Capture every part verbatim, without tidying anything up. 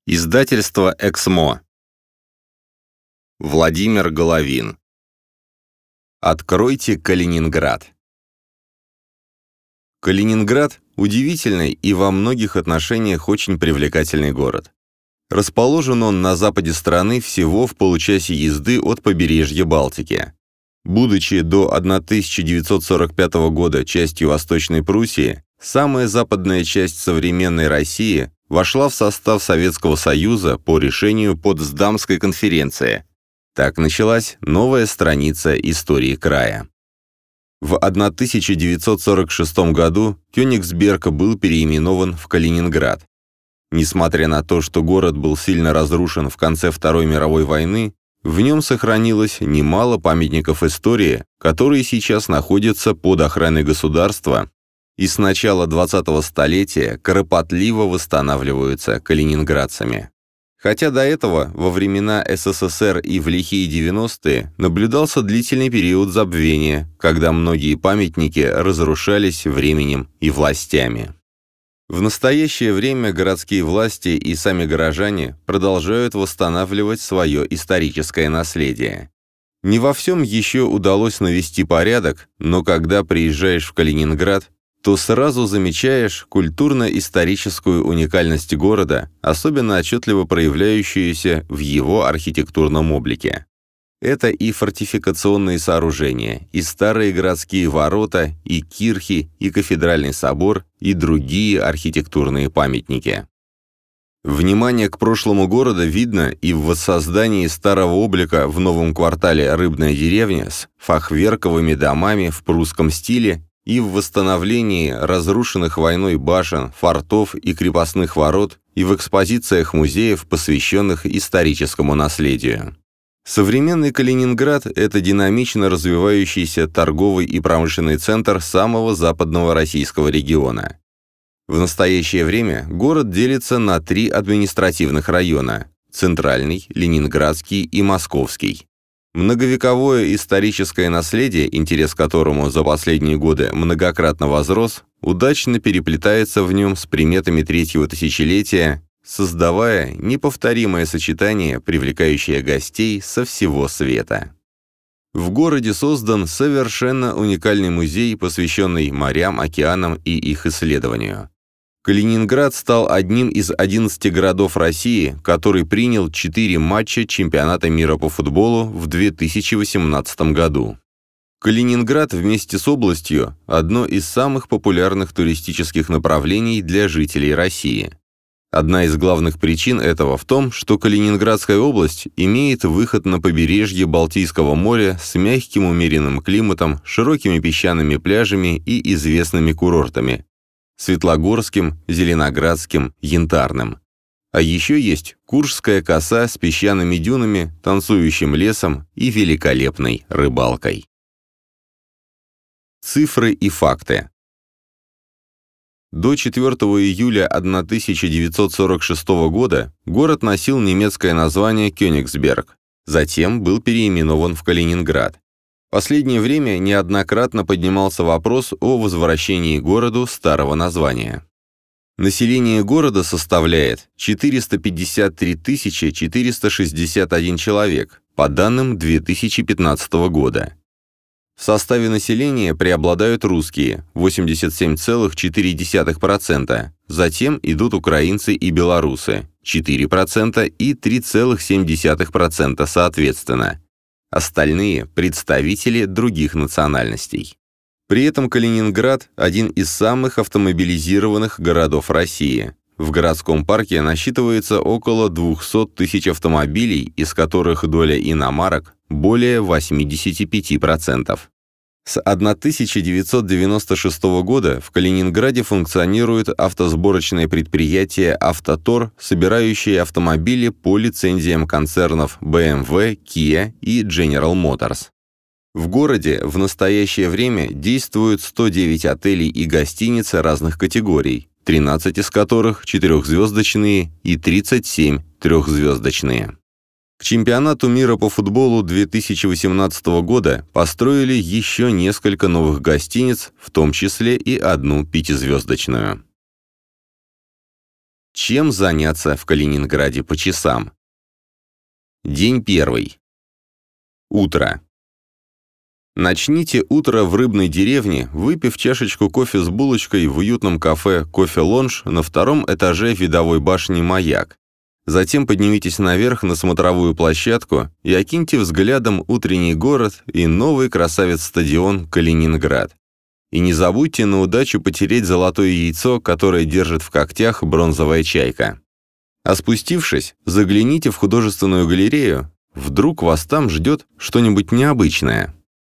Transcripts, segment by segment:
Издательство «Эксмо». Владимир Головин. Откройте Калининград. Калининград – удивительный и во многих отношениях очень привлекательный город. Расположен он на западе страны всего в получасе езды от побережья Балтики. Будучи до тысяча девятьсот сорок пятого года частью Восточной Пруссии, самая западная часть современной России вошла в состав Советского Союза по решению Потсдамской конференции. Так началась новая страница истории края. В тысяча девятьсот сорок шестом году Кёнигсберг был переименован в Калининград. Несмотря на то, что город был сильно разрушен в конце Второй мировой войны, в нем сохранилось немало памятников истории, которые сейчас находятся под охраной государства и с начала двадцатого столетия кропотливо восстанавливаются калининградцами. Хотя до этого, во времена СССР и в лихие девяностые, наблюдался длительный период забвения, когда многие памятники разрушались временем и властями. В настоящее время городские власти и сами горожане продолжают восстанавливать свое историческое наследие. Не во всем еще удалось навести порядок, но когда приезжаешь в Калининград, то сразу замечаешь культурно-историческую уникальность города, особенно отчетливо проявляющуюся в его архитектурном облике. Это и фортификационные сооружения, и старые городские ворота, и кирхи, и кафедральный собор, и другие архитектурные памятники. Внимание к прошлому города видно и в воссоздании старого облика в новом квартале «Рыбная деревня» с фахверковыми домами в прусском стиле, и в восстановлении разрушенных войной башен, фортов и крепостных ворот, и в экспозициях музеев, посвященных историческому наследию. Современный Калининград – это динамично развивающийся торговый и промышленный центр самого западного российского региона. В настоящее время город делится на три административных района – Центральный, Ленинградский и Московский. Многовековое историческое наследие, интерес к которому за последние годы многократно возрос, удачно переплетается в нем с приметами третьего тысячелетия, создавая неповторимое сочетание, привлекающее гостей со всего света. В городе создан совершенно уникальный музей, посвященный морям, океанам и их исследованию. Калининград стал одним из одиннадцати городов России, который принял четыре матча чемпионата мира по футболу в две тысячи восемнадцатом году. Калининград вместе с областью – одно из самых популярных туристических направлений для жителей России. Одна из главных причин этого в том, что Калининградская область имеет выход на побережье Балтийского моря с мягким умеренным климатом, широкими песчаными пляжами и известными курортами – Светлогорским, Зеленоградским, Янтарным. А еще есть Куршская коса с песчаными дюнами, танцующим лесом и великолепной рыбалкой. Цифры и факты. До четвёртого июля тысяча девятьсот сорок шестого года город носил немецкое название Кёнигсберг, затем был переименован в Калининград. В последнее время неоднократно поднимался вопрос о возвращении городу старого названия. Население города составляет четыреста пятьдесят три тысячи четыреста шестьдесят один человек, по данным две тысячи пятнадцатого года. В составе населения преобладают русские – восемьдесят семь целых четыре десятых процента, затем идут украинцы и белорусы – четыре процента и три целых семь десятых процента соответственно. Остальные – представители других национальностей. При этом Калининград – один из самых автомобилизированных городов России. В городском парке насчитывается около двухсот тысяч автомобилей, из которых доля иномарок – более восемьдесят пять процентов. С тысяча девятьсот девяносто шестого года в Калининграде функционирует автосборочное предприятие «Автотор», собирающее автомобили по лицензиям концернов бэ эм вэ, Kia и General Motors. В городе в настоящее время действуют сто девять отелей и гостиниц разных категорий, тринадцать из которых четырехзвездочные и тридцать семь трехзвездочные. К чемпионату мира по футболу две тысячи восемнадцатого года построили еще несколько новых гостиниц, в том числе и одну пятизвездочную. Чем заняться в Калининграде по часам? День первый. Утро. Начните утро в рыбной деревне, выпив чашечку кофе с булочкой в уютном кафе «Кофе-лонж» на втором этаже видовой башни «Маяк». Затем поднимитесь наверх на смотровую площадку и окиньте взглядом утренний город и новый красавец-стадион Калининград. И не забудьте на удачу потереть золотое яйцо, которое держит в когтях бронзовая чайка. А спустившись, загляните в художественную галерею, вдруг вас там ждет что-нибудь необычное.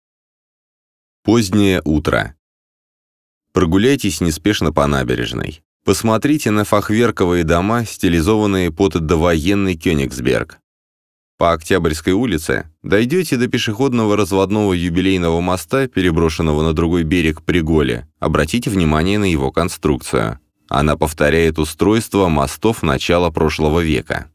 Позднее утро. Прогуляйтесь неспешно по набережной. Посмотрите на фахверковые дома, стилизованные под довоенный Кёнигсберг. По Октябрьской улице дойдете до пешеходного разводного юбилейного моста, переброшенного на другой берег Приголе. Обратите внимание на его конструкцию. Она повторяет устройство мостов начала прошлого века.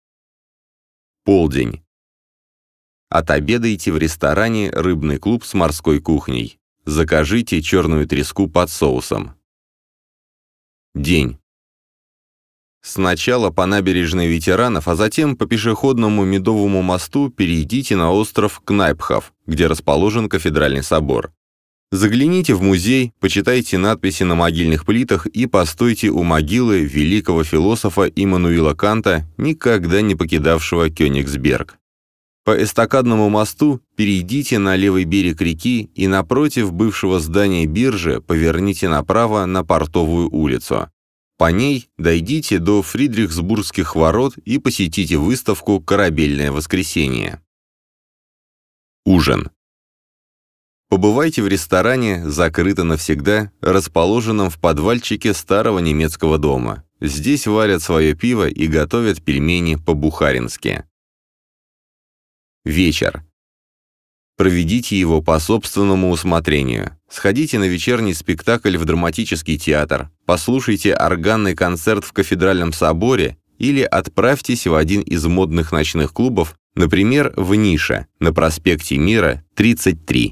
Полдень. Отобедайте в ресторане «Рыбный клуб» с морской кухней. Закажите черную треску под соусом. День. Сначала по набережной ветеранов, а затем по пешеходному Медовому мосту перейдите на остров Кнайпхов, где расположен кафедральный собор. Загляните в музей, почитайте надписи на могильных плитах и постойте у могилы великого философа Иммануила Канта, никогда не покидавшего Кёнигсберг. По эстакадному мосту перейдите на левый берег реки и напротив бывшего здания биржи поверните направо на Портовую улицу. По ней дойдите до Фридрихсбургских ворот и посетите выставку «Корабельное воскресенье». Ужин. Побывайте в ресторане «Закрыто навсегда», расположенном в подвальчике старого немецкого дома. Здесь варят свое пиво и готовят пельмени по-бухарински. Вечер. Проведите его по собственному усмотрению. Сходите на вечерний спектакль в драматический театр, послушайте органный концерт в кафедральном соборе или отправьтесь в один из модных ночных клубов, например, в Нише, на проспекте Мира, тридцать три.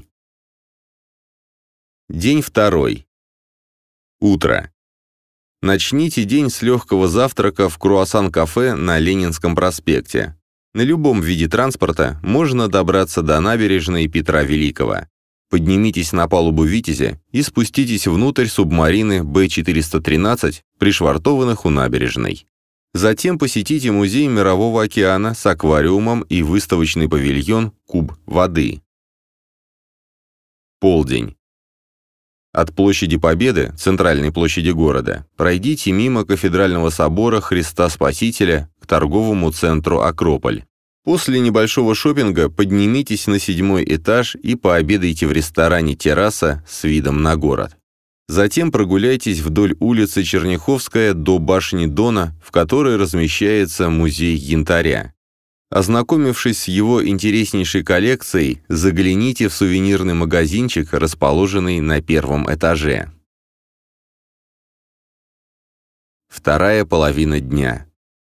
День второй. Утро. Начните день с легкого завтрака в круассан-кафе на Ленинском проспекте. На любом виде транспорта можно добраться до набережной Петра Великого. Поднимитесь на палубу «Витязя» и спуститесь внутрь субмарины Бэ четыреста тринадцать, пришвартованных у набережной. Затем посетите музей Мирового океана с аквариумом и выставочный павильон «Куб воды». Полдень. От площади Победы, центральной площади города, пройдите мимо кафедрального собора Христа Спасителя к торговому центру «Акрополь». После небольшого шопинга поднимитесь на седьмой этаж и пообедайте в ресторане «Терраса» с видом на город. Затем прогуляйтесь вдоль улицы Черняховская до башни Дона, в которой размещается музей янтаря. Ознакомившись с его интереснейшей коллекцией, загляните в сувенирный магазинчик, расположенный на первом этаже. Вторая половина дня.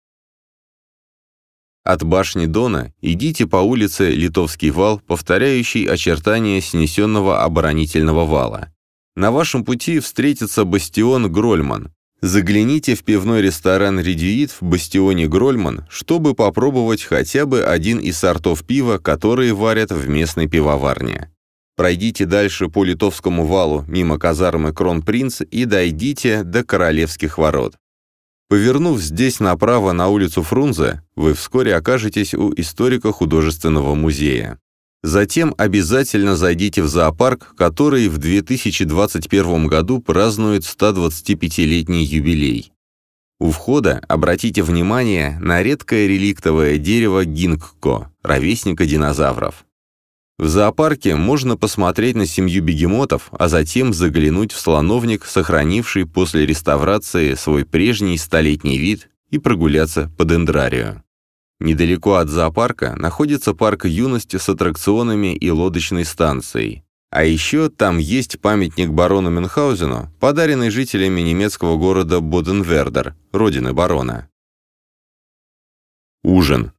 От башни Дона идите по улице Литовский вал, повторяющий очертания снесенного оборонительного вала. На вашем пути встретится бастион Грольман. Загляните в пивной ресторан «Редюит» в бастионе Грольман, чтобы попробовать хотя бы один из сортов пива, которые варят в местной пивоварне. Пройдите дальше по Литовскому валу, мимо казармы Кронпринц и дойдите до Королевских ворот. Повернув здесь направо на улицу Фрунзе, вы вскоре окажетесь у историко-художественного музея. Затем обязательно зайдите в зоопарк, который в две тысячи двадцать первом году празднует сто двадцатипятилетний юбилей. У входа обратите внимание на редкое реликтовое дерево гингко, ровесника динозавров. В зоопарке можно посмотреть на семью бегемотов, а затем заглянуть в слоновник, сохранивший после реставрации свой прежний столетний вид, и прогуляться по дендрарию. Недалеко от зоопарка находится парк юности с аттракционами и лодочной станцией. А еще там есть памятник барону Мюнхгаузену, подаренный жителями немецкого города Боденвердер, родины барона. Ужин.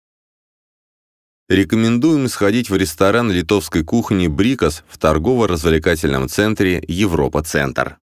Рекомендуем сходить в ресторан литовской кухни «Брикас» в торгово-развлекательном центре «Европа-центр».